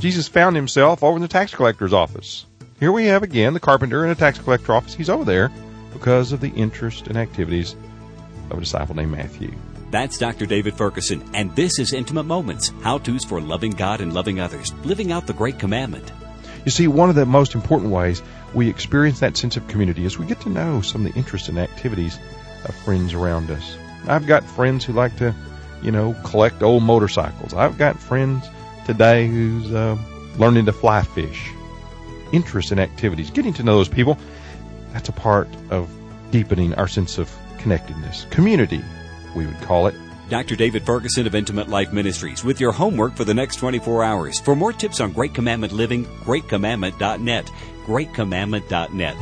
Jesus found himself over in the tax collector's office. Here we have again the carpenter in a tax collector office. He's over there because of the interest and activities of a disciple named Matthew. That's Dr. David Ferguson, and this is Intimate Moments, how-tos for loving God and loving others, living out the Great Commandment. You see, one of the most important ways we experience that sense of community is we get to know some of the interests and activities of friends around us. I've got friends who like to, collect old motorcycles. I've got friends today who's learning to fly fish. Interests and activities, getting to know those people, that's a part of deepening our sense of connectedness. Community, we would call it. Dr. David Ferguson of Intimate Life Ministries with your homework for the next 24 hours. For more tips on Great Commandment living, greatcommandment.net. greatcommandment.net.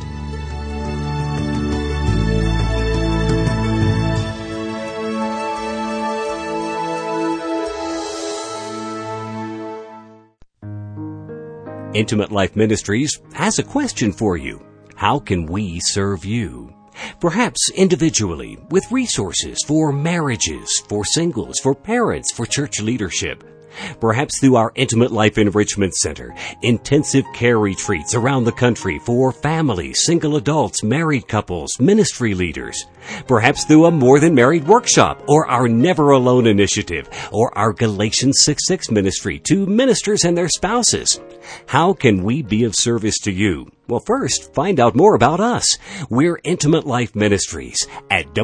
Intimate Life Ministries has a question for you. How can we serve you? Perhaps individually, with resources for marriages, for singles, for parents, for church leadership. Perhaps through our Intimate Life Enrichment Center, intensive care retreats around the country for families, single adults, married couples, ministry leaders. Perhaps through a More Than Married workshop, or our Never Alone initiative, or our Galatians 6:6 ministry to ministers and their spouses. How can we be of service to you? Well, first, find out more about us. We're Intimate Life Ministries at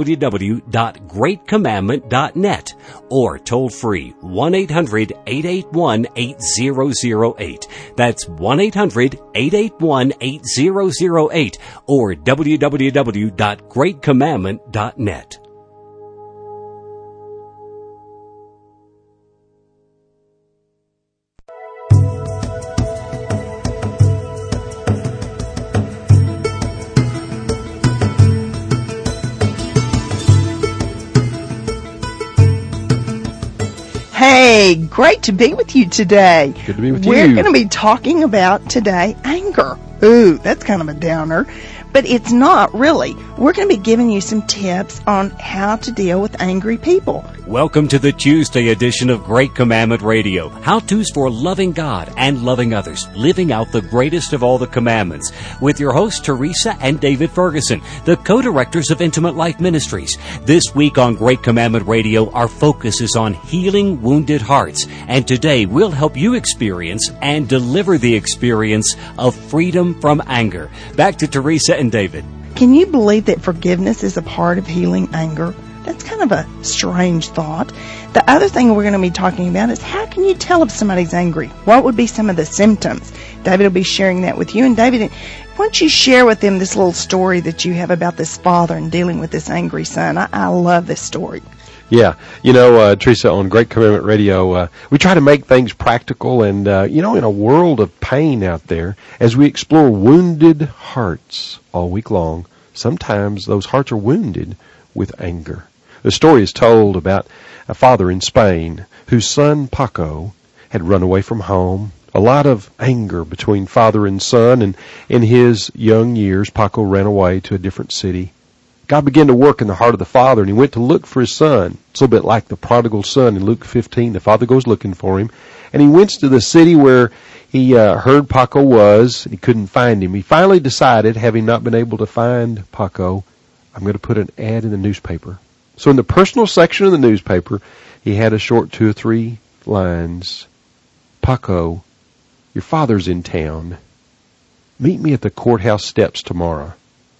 www.greatcommandment.net or toll free 1-800-881-8008. That's 1-800-881-8008 or www.greatcommandment.net. Hey, great to be with you today. Good to be with you. We're going to be talking about today anger. Ooh, that's kind of a downer, but it's not really. We're going to be giving you some tips on how to deal with angry people. Welcome to the Tuesday edition of Great Commandment Radio. How-tos for loving God and loving others, living out the greatest of all the commandments. With your hosts, Teresa and David Ferguson, the co-directors of Intimate Life Ministries. This week on Great Commandment Radio, our focus is on healing wounded hearts. And today, we'll help you experience and deliver the experience of freedom from anger. Back to Teresa and David. Can you believe that forgiveness is a part of healing anger? That's kind of a strange thought. The other thing we're going to be talking about is how can you tell if somebody's angry? What would be some of the symptoms? David will be sharing that with you. And David, why don't you share with them this little story that you have about this father and dealing with this angry son? I love this story. Yeah. Teresa, on Great Commandment Radio, we try to make things practical and, in a world of pain out there, as we explore wounded hearts all week long, sometimes those hearts are wounded with anger. The story is told about a father in Spain whose son Paco had run away from home. A lot of anger between father and son, and in his young years, Paco ran away to a different city. God began to work in the heart of the father, and he went to look for his son. It's a little bit like the prodigal son in Luke 15. The father goes looking for him, and he went to the city where he heard Paco was. He couldn't find him. He finally decided, having not been able to find Paco, I'm going to put an ad in the newspaper. So in the personal section of the newspaper, he had a short 2 or 3 lines. Paco, your father's in town. Meet me at the courthouse steps tomorrow.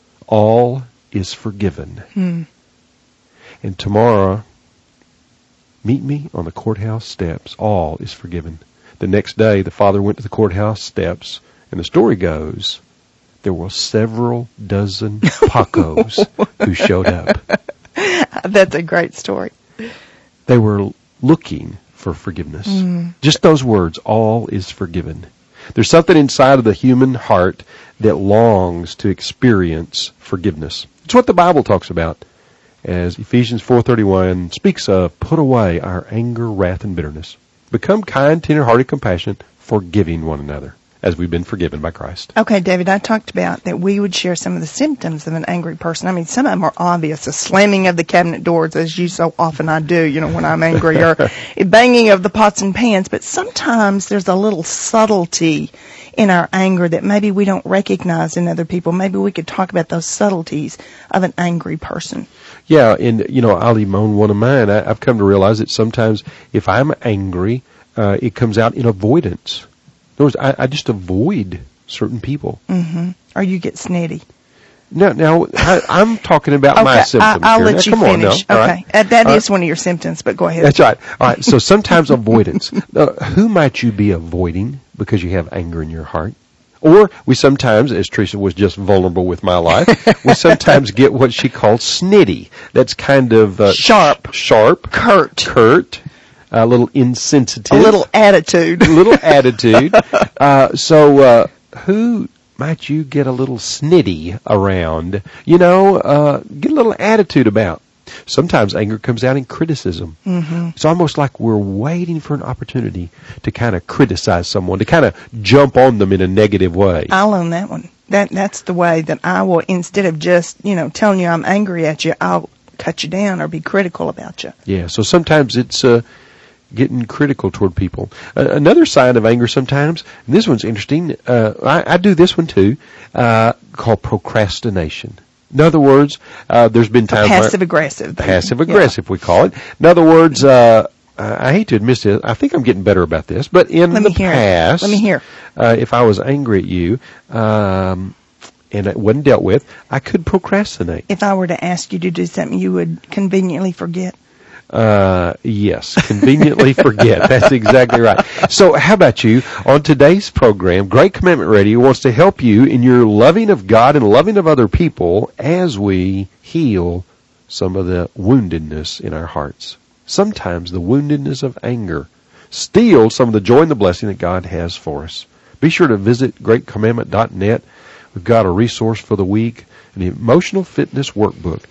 All is forgiven. And tomorrow, meet me on the courthouse steps. All is forgiven. The next day, the father went to the courthouse steps, and the story goes, there were several dozen Pacos who showed up. That's a great story. They were looking for forgiveness. Just those words, all is forgiven. There's something inside of the human heart that longs to experience forgiveness. It's what the Bible talks about, as Ephesians 4:31 speaks of, put away our anger, wrath, and bitterness. Become kind, tender-hearted, compassionate, forgiving one another, as we've been forgiven by Christ. Okay, David, I talked about that we would share some of the symptoms of an angry person. I mean, some of them are obvious. The slamming of the cabinet doors, as you so often I do, when I'm angry, or banging of the pots and pans. But sometimes there's a little subtlety in our anger that maybe we don't recognize in other people. Maybe we could talk about those subtleties of an angry person. Yeah, and, I'll even own one of mine. I've come to realize that sometimes if I'm angry, it comes out in avoidance. In other words, I just avoid certain people. Mm-hmm. Or you get snitty. Now, I'm talking about my symptoms. I'll here. let you Come finish. on, no. Okay, that is one of your symptoms, but go ahead. That's right. All right, so sometimes avoidance. Who might you be avoiding because you have anger in your heart? Or we sometimes, as Teresa was just vulnerable with my life, we sometimes get what she calls snitty. That's kind of sharp, curt. A little insensitive. A little attitude. So who might you get a little snitty around? Get a little attitude about. Sometimes anger comes out in criticism. Mm-hmm. It's almost like we're waiting for an opportunity to kind of criticize someone, to kind of jump on them in a negative way. I'll own that one. That's the way that I will, instead of just, telling you I'm angry at you, I'll cut you down or be critical about you. Yeah, so sometimes it's getting critical toward people. Another sign of anger sometimes, and this one's interesting, I do this one too, called procrastination. In other words, there's been times passive-aggressive. Passive-aggressive, we call it. In other words, I hate to admit this, I think I'm getting better about this, but in the past, if I was angry at you, and it wasn't dealt with, I could procrastinate. If I were to ask you to do something you would conveniently forget? Yes, conveniently forget. That's exactly right. So how about you? On today's program, Great Commandment Radio wants to help you in your loving of God and loving of other people as we heal some of the woundedness in our hearts. Sometimes the woundedness of anger steals some of the joy and the blessing that God has for us. Be sure to visit greatcommandment.net. We've got a resource for the week, an emotional fitness workbook.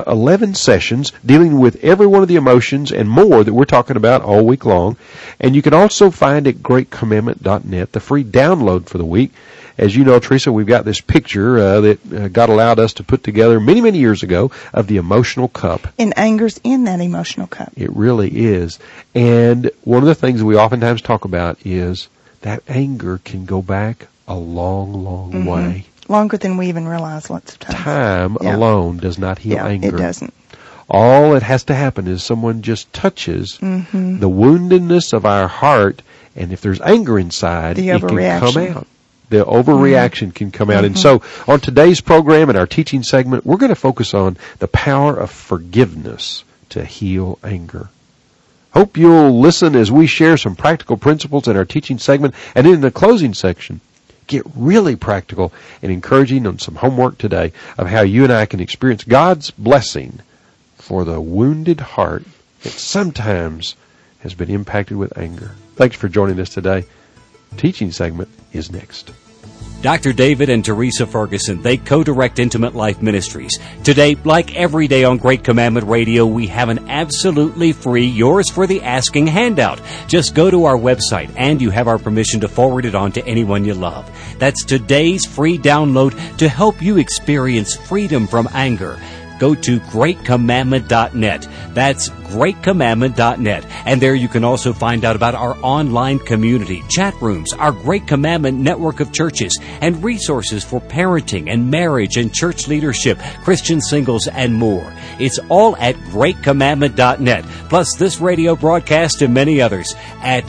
11 sessions dealing with every one of the emotions and more that we're talking about all week long. And you can also find at greatcommandment.net the free download for the week. As you know, Teresa, we've got this picture that God allowed us to put together many, many years ago of the emotional cup. And anger's in that emotional cup. It really is. And one of the things that we oftentimes talk about is that anger can go back a long, long way. Longer than we even realize lots of times. Time alone does not heal anger. It doesn't. All that has to happen is someone just touches the woundedness of our heart, and if there's anger inside, it can come out. The overreaction can come out. And so on today's program and our teaching segment, we're going to focus on the power of forgiveness to heal anger. Hope you'll listen as we share some practical principles in our teaching segment, and in the closing section, get really practical and encouraging on some homework today of how you and I can experience God's blessing for the wounded heart that sometimes has been impacted with anger. Thanks for joining us today. Teaching segment is next. Dr. David and Teresa Ferguson, they co-direct Intimate Life Ministries. Today, like every day on Great Commandment Radio, we have an absolutely free Yours for the Asking handout. Just go to our website and you have our permission to forward it on to anyone you love. That's today's free download to help you experience freedom from anger. Go to greatcommandment.net. That's greatcommandment.net. And there you can also find out about our online community, chat rooms, our Great Commandment network of churches, and resources for parenting and marriage and church leadership, Christian singles, and more. It's all at greatcommandment.net. Plus this radio broadcast and many others at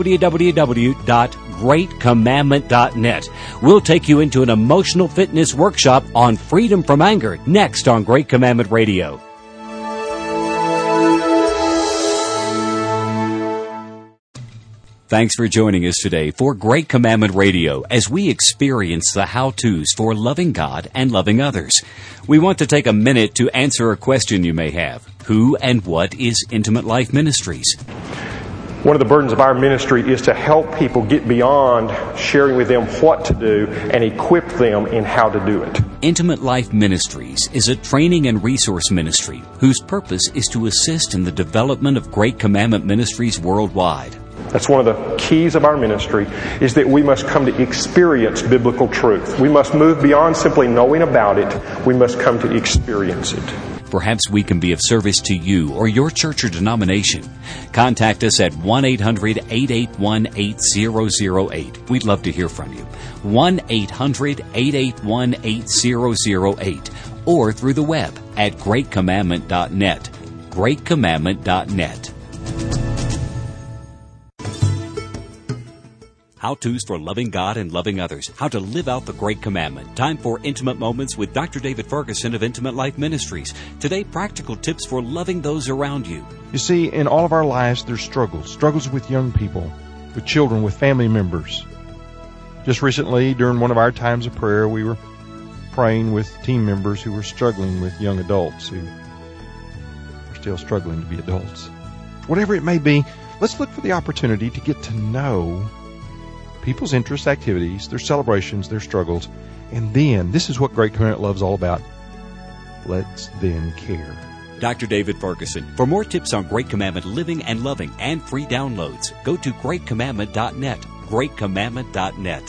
www.greatcommandment.net. We'll take you into an emotional fitness workshop on freedom from anger next on Great Commandment Radio. Thanks for joining us today for Great Commandment Radio as we experience the how-tos for loving God and loving others. We want to take a minute to answer a question you may have. Who and what is Intimate Life Ministries? One of the burdens of our ministry is to help people get beyond sharing with them what to do and equip them in how to do it. Intimate Life Ministries is a training and resource ministry whose purpose is to assist in the development of Great Commandment ministries worldwide. That's one of the keys of our ministry, is that we must come to experience biblical truth. We must move beyond simply knowing about it. We must come to experience it. Perhaps we can be of service to you or your church or denomination. Contact us at 1-800-881-8008. We'd love to hear from you. 1-800-881-8008. Or through the web at greatcommandment.net. greatcommandment.net. How-tos for loving God and loving others. How to live out the Great Commandment. Time for Intimate Moments with Dr. David Ferguson of Intimate Life Ministries. Today, practical tips for loving those around you. You see, in all of our lives, there's struggles with young people, with children, with family members. Just recently, during one of our times of prayer, we were praying with team members who were struggling with young adults who are still struggling to be adults. Whatever it may be, let's look for the opportunity to get to know people's interests, activities, their celebrations, their struggles, and then, this is what Great Commandment Love is all about, let's then care. Dr. David Ferguson. For more tips on Great Commandment living and loving and free downloads, go to greatcommandment.net. greatcommandment.net.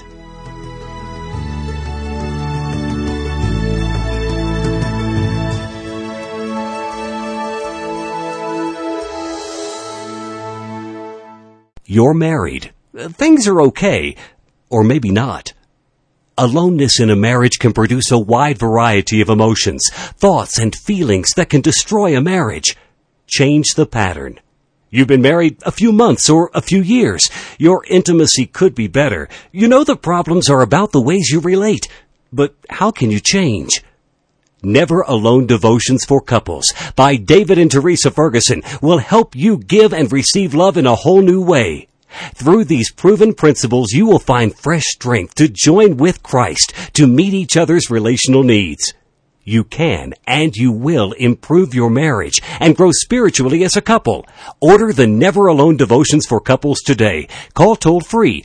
You're married. Things are okay, or maybe not. Aloneness in a marriage can produce a wide variety of emotions, thoughts, and feelings that can destroy a marriage. Change the pattern. You've been married a few months or a few years. Your intimacy could be better. You know the problems are about the ways you relate. But how can you change? Never Alone Devotions for Couples by David and Teresa Ferguson will help you give and receive love in a whole new way. Through these proven principles, you will find fresh strength to join with Christ to meet each other's relational needs. You can and you will improve your marriage and grow spiritually as a couple. Order the Never Alone Devotions for Couples today. Call toll-free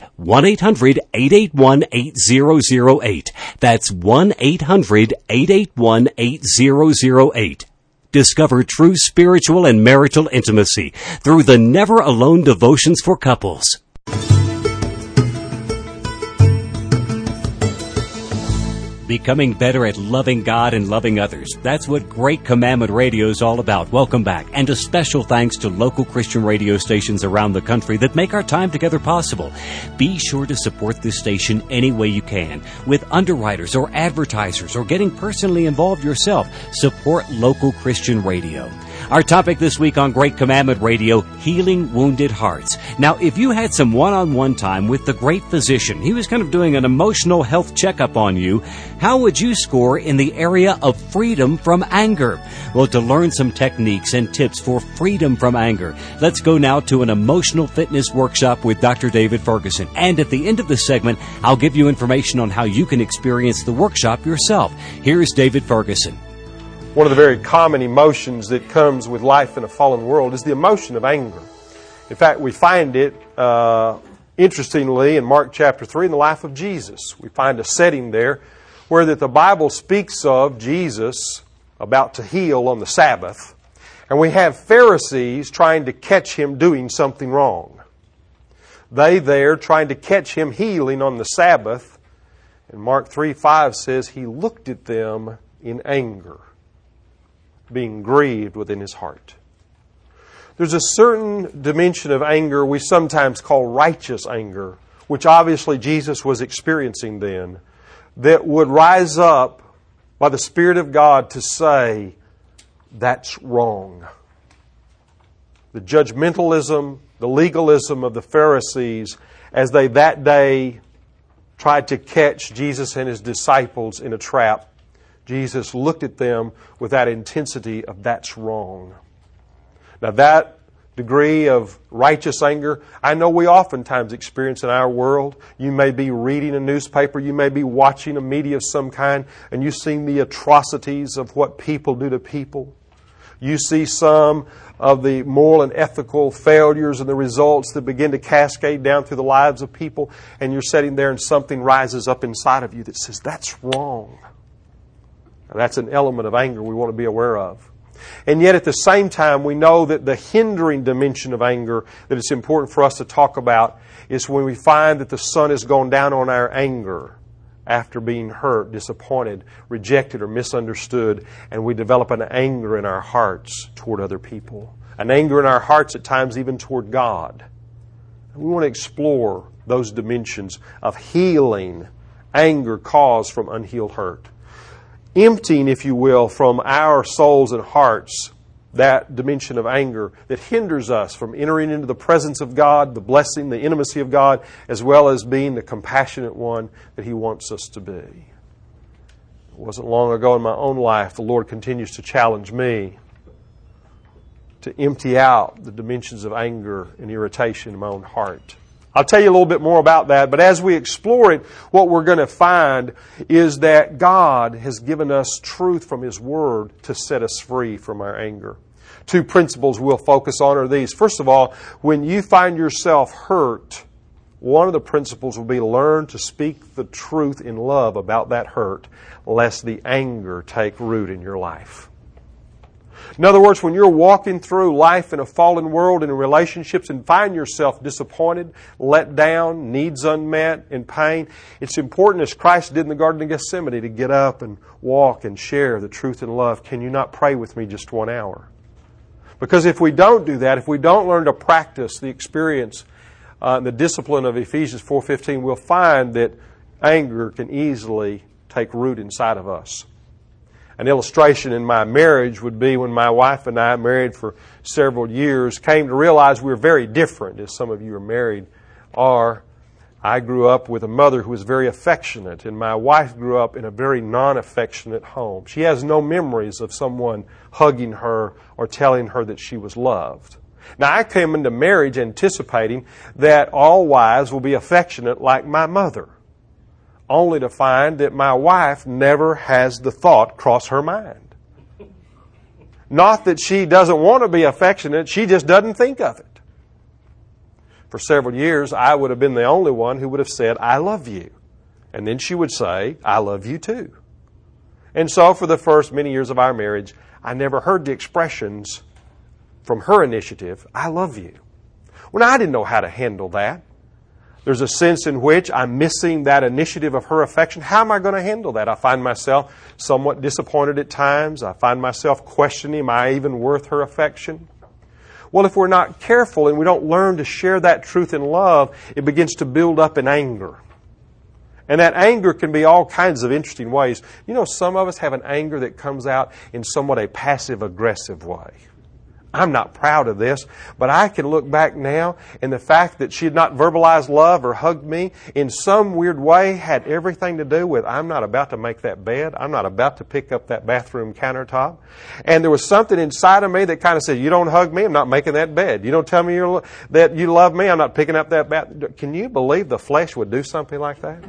1-800-881-8008. That's 1-800-881-8008. Discover true spiritual and marital intimacy through the Never Alone Devotions for Couples. Becoming better at loving God and loving others. That's what Great Commandment Radio is all about. Welcome back. And a special thanks to local Christian radio stations around the country that make our time together possible. Be sure to support this station any way you can. With underwriters or advertisers or getting personally involved yourself, support local Christian radio. Our topic this week on Great Commandment Radio, Healing Wounded Hearts. Now, if you had some one-on-one time with the great physician, he was kind of doing an emotional health checkup on you, how would you score in the area of freedom from anger? Well, to learn some techniques and tips for freedom from anger, let's go now to an emotional fitness workshop with Dr. David Ferguson. And at the end of the segment, I'll give you information on how you can experience the workshop yourself. Here's David Ferguson. One of the very common emotions that comes with life in a fallen world is the emotion of anger. In fact, we find it, interestingly, in Mark chapter 3 in the life of Jesus. We find a setting there where that the Bible speaks of Jesus about to heal on the Sabbath. And we have Pharisees trying to catch him doing something wrong. They there trying to catch him healing on the Sabbath. And Mark 3:5 says he looked at them in anger, being grieved within his heart. There's a certain dimension of anger we sometimes call righteous anger, which obviously Jesus was experiencing then, that would rise up by the Spirit of God to say, that's wrong. The judgmentalism, the legalism of the Pharisees, as they that day tried to catch Jesus and his disciples in a trap, Jesus looked at them with that intensity of that's wrong. Now that degree of righteous anger, I know we oftentimes experience in our world. You may be reading a newspaper, you may be watching a media of some kind, and you've seen the atrocities of what people do to people. You see some of the moral and ethical failures and the results that begin to cascade down through the lives of people, and you're sitting there and something rises up inside of you that says, that's wrong. Now, that's an element of anger we want to be aware of. And yet at the same time, we know that the hindering dimension of anger that it's important for us to talk about is when we find that the sun has gone down on our anger after being hurt, disappointed, rejected, or misunderstood, and we develop an anger in our hearts toward other people. An anger in our hearts at times even toward God. We want to explore those dimensions of healing anger caused from unhealed hurt. Emptying, if you will, from our souls and hearts that dimension of anger that hinders us from entering into the presence of God, the blessing, the intimacy of God, as well as being the compassionate one that He wants us to be. It wasn't long ago in my own life, the Lord continues to challenge me to empty out the dimensions of anger and irritation in my own heart. I'll tell you a little bit more about that, but as we explore it, what we're going to find is that God has given us truth from His Word to set us free from our anger. Two principles we'll focus on are these. First of all, when you find yourself hurt, one of the principles will be learn to speak the truth in love about that hurt, lest the anger take root in your life. In other words, when you're walking through life in a fallen world and in relationships and find yourself disappointed, let down, needs unmet, in pain, it's important, as Christ did in the Garden of Gethsemane, to get up and walk and share the truth and love. Can you not pray with me just 1 hour? Because if we don't do that, if we don't learn to practice the experience and the discipline of Ephesians 4:15, we'll find that anger can easily take root inside of us. An illustration in my marriage would be when my wife and I, married for several years, came to realize we were very different, as some of you are married are. I grew up with a mother who was very affectionate, and my wife grew up in a very non-affectionate home. She has no memories of someone hugging her or telling her that she was loved. Now, I came into marriage anticipating that all wives will be affectionate like my mother, only to find that my wife never has the thought cross her mind. Not that she doesn't want to be affectionate, she just doesn't think of it. For several years, I would have been the only one who would have said, "I love you." And then she would say, "I love you too." And so for the first many years of our marriage, I never heard the expressions from her initiative, "I love you." Well, I didn't know how to handle that. There's a sense in which I'm missing that initiative of her affection. How am I going to handle that? I find myself somewhat disappointed at times. I find myself questioning, am I even worth her affection? Well, if we're not careful and we don't learn to share that truth in love, it begins to build up in anger. And that anger can be all kinds of interesting ways. You know, some of us have an anger that comes out in somewhat a passive-aggressive way. I'm not proud of this, but I can look back now, and the fact that she had not verbalized love or hugged me in some weird way had everything to do with, I'm not about to make that bed. I'm not about to pick up that bathroom countertop. And there was something inside of me that kind of said, you don't hug me, I'm not making that bed. You don't tell me that you love me, I'm not picking up that bath. Can you believe the flesh would do something like that?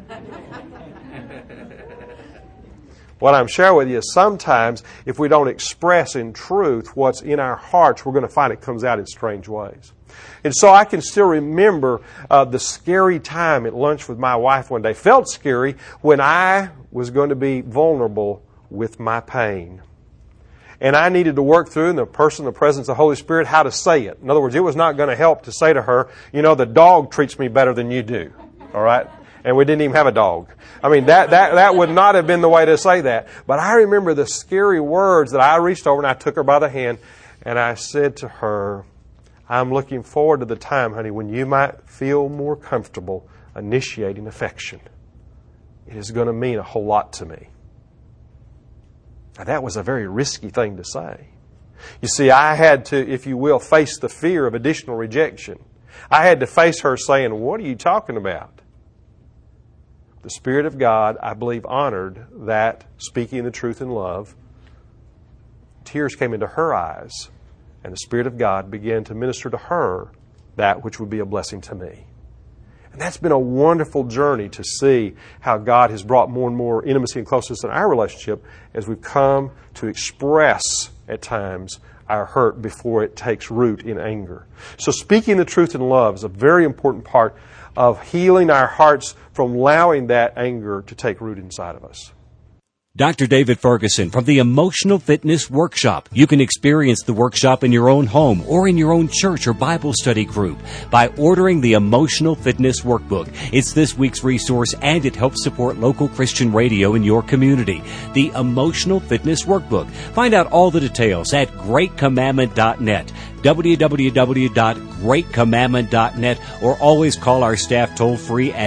What I'm sharing with you is sometimes if we don't express in truth what's in our hearts, we're going to find it comes out in strange ways. And so I can still remember the scary time at lunch with my wife one day. Felt scary when I was going to be vulnerable with my pain. And I needed to work through in the person, the presence of the Holy Spirit, how to say it. In other words, it was not going to help to say to her, you know, the dog treats me better than you do. All right? And we didn't even have a dog. I mean, that would not have been the way to say that. But I remember the scary words that I reached over and I took her by the hand and I said to her, I'm looking forward to the time, honey, when you might feel more comfortable initiating affection. It is going to mean a whole lot to me. Now, that was a very risky thing to say. You see, I had to, if you will, face the fear of additional rejection. I had to face her saying, what are you talking about? The Spirit of God, I believe, honored that speaking the truth in love. Tears came into her eyes, and the Spirit of God began to minister to her that which would be a blessing to me. And that's been a wonderful journey to see how God has brought more and more intimacy and closeness in our relationship as we've come to express at times our hurt before it takes root in anger. So speaking the truth in love is a very important part of healing our hearts from allowing that anger to take root inside of us. Dr. David Ferguson from the Emotional Fitness Workshop. You can experience the workshop in your own home or in your own church or Bible study group by ordering the Emotional Fitness Workbook. It's this week's resource and it helps support local Christian radio in your community. The Emotional Fitness Workbook. Find out all the details at greatcommandment.net. www.greatcommandment.net, or always call our staff toll free at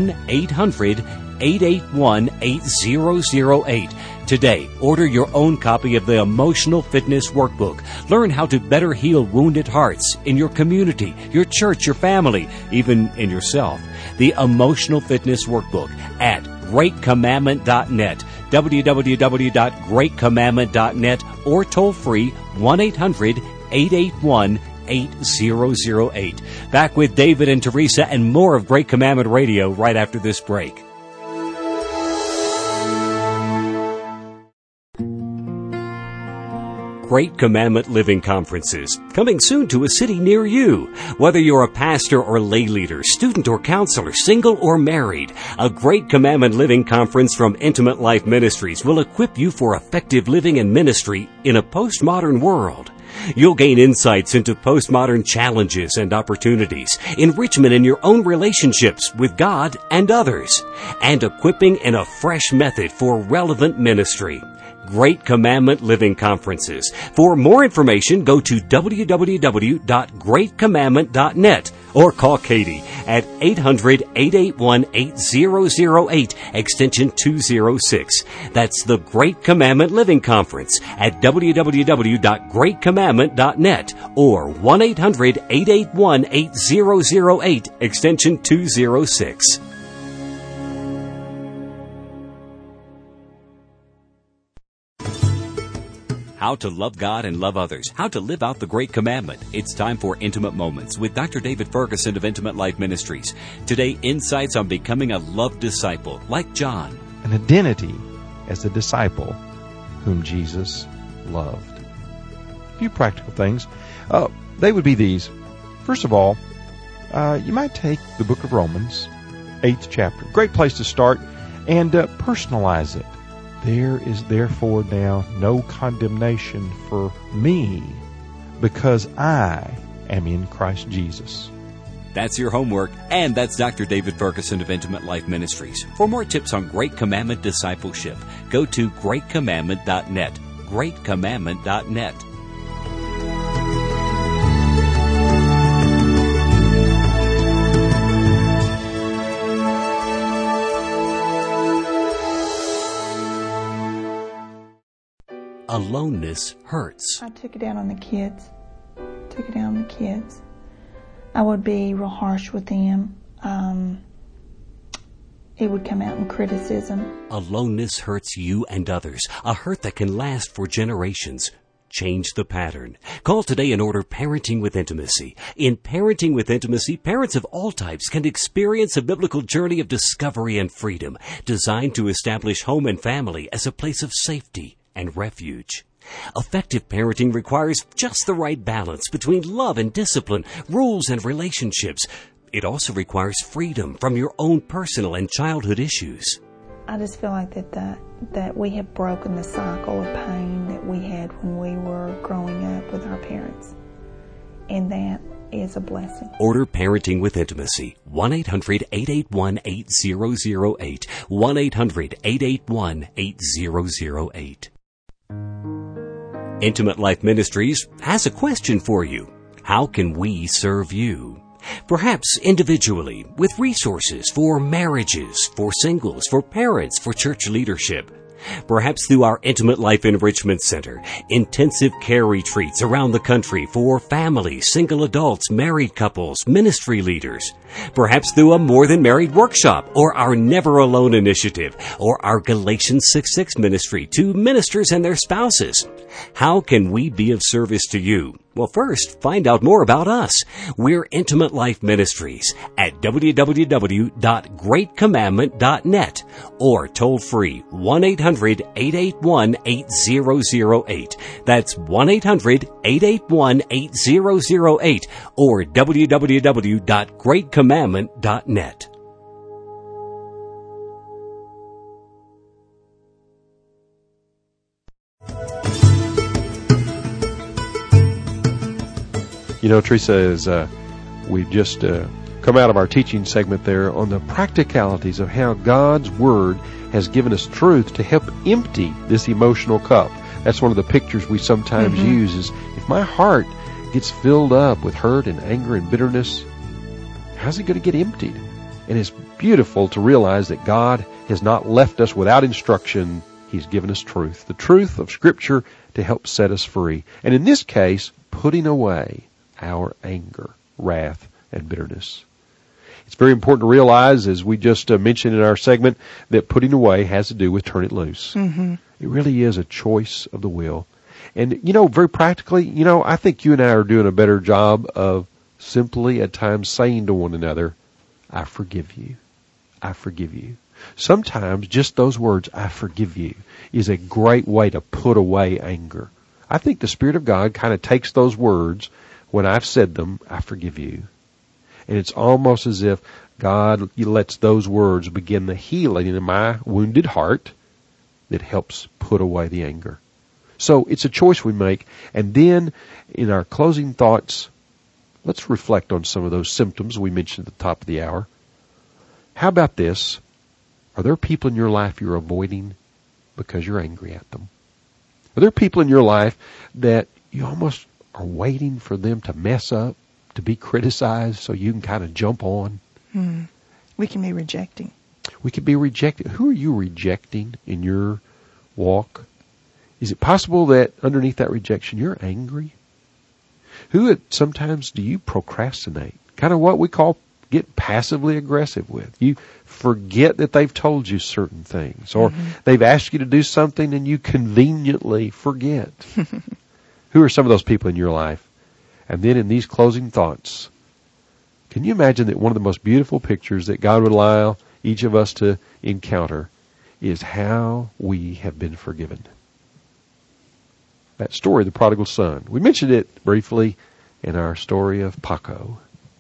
1-800-881-8008. Today, order your own copy of the Emotional Fitness Workbook. Learn how to better heal wounded hearts in your community, your church, your family, even in yourself. The Emotional Fitness Workbook at greatcommandment.net, www.greatcommandment.net, or toll free 1-800-881-8008. Back with David and Teresa and more of Great Commandment Radio right after this break. Great Commandment Living Conferences, coming soon to a city near you. Whether you're a pastor or lay leader, student or counselor, single or married, a Great Commandment Living Conference from Intimate Life Ministries will equip you for effective living and ministry in a postmodern world. You'll gain insights into postmodern challenges and opportunities, enrichment in your own relationships with God and others, and equipping in a fresh method for relevant ministry. Great Commandment Living Conferences. For more information, go to www.greatcommandment.net or call Katie at 800-881-8008, extension 206. That's the Great Commandment Living Conference at www.greatcommandment.net or 1-800-881-8008, extension 206. How to love God and love others. How to live out the Great Commandment. It's time for Intimate Moments with Dr. David Ferguson of Intimate Life Ministries. Today, insights on becoming a loved disciple, like John. An identity as a disciple whom Jesus loved. A few practical things. They would be these. First of all, you might take the book of Romans, 8th chapter. Great place to start. And personalize it. There is therefore now no condemnation for me, because I am in Christ Jesus. That's your homework, and that's Dr. David Ferguson of Intimate Life Ministries. For more tips on Great Commandment discipleship, go to greatcommandment.net. greatcommandment.net. Aloneness hurts. I took it out on the kids. I would be real harsh with them. It would come out in criticism. Aloneness hurts you and others. A hurt that can last for generations. Change the pattern. Call today and order Parenting with Intimacy. In Parenting with Intimacy, parents of all types can experience a biblical journey of discovery and freedom, designed to establish home and family as a place of safety and refuge. Effective parenting requires just the right balance between love and discipline, rules and relationships. It also requires freedom from your own personal and childhood issues. I just feel like that we have broken the cycle of pain that we had when we were growing up with our parents. And that is a blessing. Order Parenting with Intimacy. 1-800-881-8008. 1-800-881-8008. Intimate Life Ministries has a question for you. How can we serve you? Perhaps individually, with resources for marriages, for singles, for parents, for church leadership. Perhaps through our Intimate Life Enrichment Center, intensive care retreats around the country for families, single adults, married couples, ministry leaders. Perhaps through a More Than Married workshop, or our Never Alone initiative, or our Galatians 6:6 ministry to ministers and their spouses. How can we be of service to you? Well, first, find out more about us. We're Intimate Life Ministries at www.greatcommandment.net or toll free 1-800-881-8008. That's 1-800-881-8008 or www.greatcommandment.net. You know, Teresa, as we just come out of our teaching segment there on the practicalities of how God's Word has given us truth to help empty this emotional cup. That's one of the pictures we sometimes use is if my heart gets filled up with hurt and anger and bitterness, how's it going to get emptied? And it's beautiful to realize that God has not left us without instruction. He's given us truth, the truth of Scripture to help set us free. And in this case, putting away our anger, wrath, and bitterness. It's very important to realize, as we just mentioned in our segment, that putting away has to do with turn it loose. It really is a choice of the will. And, you know, very practically, you know, I think you and I are doing a better job of simply at times saying to one another, I forgive you. I forgive you. Sometimes just those words, I forgive you, is a great way to put away anger. I think the Spirit of God kind of takes those words, when I've said them, I forgive you. And it's almost as if God lets those words begin the healing in my wounded heart that helps put away the anger. So it's a choice we make. And then in our closing thoughts, let's reflect on some of those symptoms we mentioned at the top of the hour. How about this? Are there people in your life you're avoiding because you're angry at them? Are there people in your life that you almost are waiting for them to mess up, to be criticized so you can kind of jump on? We can be rejecting. We can be rejected. Who are you rejecting in your walk? Is it possible that underneath that rejection you're angry? Who sometimes do you procrastinate? Kind of what we call get passively aggressive with. You forget that they've told you certain things, or they've asked you to do something and you conveniently forget. Who are some of those people in your life? And then in these closing thoughts, can you imagine that one of the most beautiful pictures that God would allow each of us to encounter is how we have been forgiven? That story, the prodigal son. We mentioned it briefly in our story of Paco.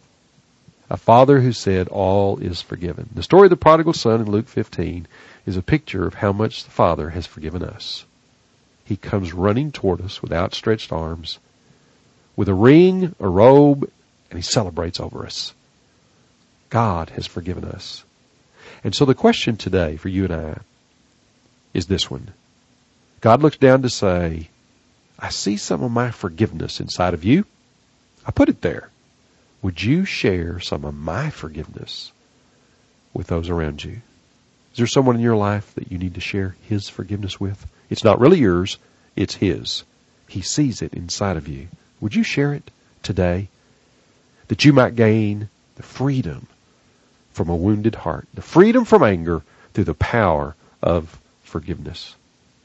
A father who said, all is forgiven. The story of the prodigal son in Luke 15 is a picture of how much the Father has forgiven us. He comes running toward us with outstretched arms, with a ring, a robe, and he celebrates over us. God has forgiven us. And so the question today for you and I is this one. God looks down to say, I see some of my forgiveness inside of you. I put it there. Would you share some of my forgiveness with those around you? Is there someone in your life that you need to share His forgiveness with? It's not really yours, it's His. He sees it inside of you. Would you share it today? That you might gain the freedom from a wounded heart, the freedom from anger through the power of forgiveness.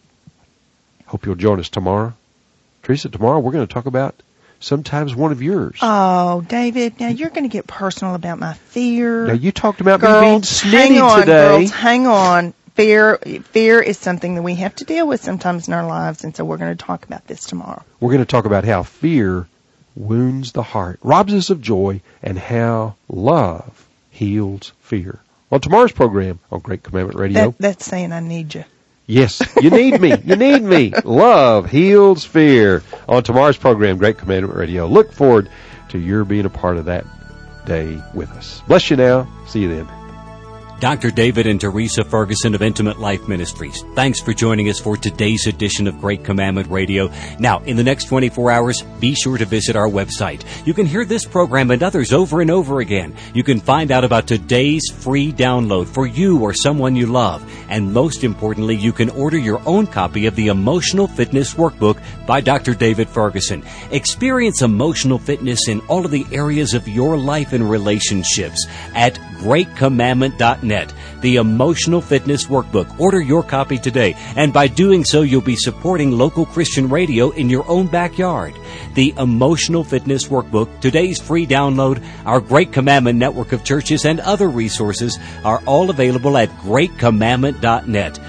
Hope you'll join us tomorrow. Teresa, tomorrow we're going to talk about sometimes one of yours. Oh, David, now you're going to get personal about my fear. Now you talked about girls, me being snitty hang on, today. Girls, hang on. Fear is something that we have to deal with sometimes in our lives, and so we're going to talk about this tomorrow. We're going to talk about how fear wounds the heart, robs us of joy, and how love heals fear. On tomorrow's program on Great Commandment Radio. That's saying I need you. Yes, you need me. You need me. Love heals fear. On tomorrow's program, Great Commandment Radio. Look forward to your being a part of that day with us. Bless you now. See you then. Dr. David and Teresa Ferguson of Intimate Life Ministries, thanks for joining us for today's edition of Great Commandment Radio. Now, in the next 24 hours, be sure to visit our website. You can hear this program and others over and over again. You can find out about today's free download for you or someone you love. And most importantly, you can order your own copy of the Emotional Fitness Workbook by Dr. David Ferguson. Experience emotional fitness in all of the areas of your life and relationships at GreatCommandment.net. The Emotional Fitness Workbook. Order your copy today, and by doing so, you'll be supporting local Christian radio in your own backyard. The Emotional Fitness Workbook, today's free download, our Great Commandment network of churches, and other resources are all available at GreatCommandment.net.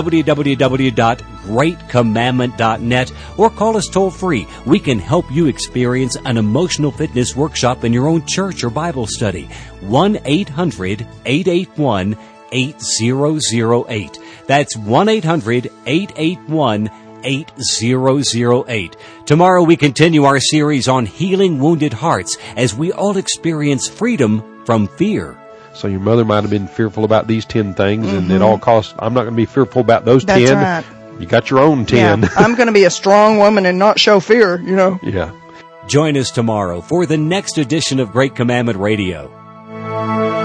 www.greatcommandment.net, or call us toll free. We can help you experience an emotional fitness workshop in your own church or Bible study. 1-800-881-8008. That's 1-800-881-8008. 888-267-8008. Tomorrow we continue our series on healing wounded hearts as we all experience freedom from fear. So your mother might have been fearful about these 10 things, and at all costs, I'm not going to be fearful about those 10. That's right. You got your own 10. Yeah, I'm going to be a strong woman and not show fear, you know. Yeah. Join us tomorrow for the next edition of Great Commandment Radio.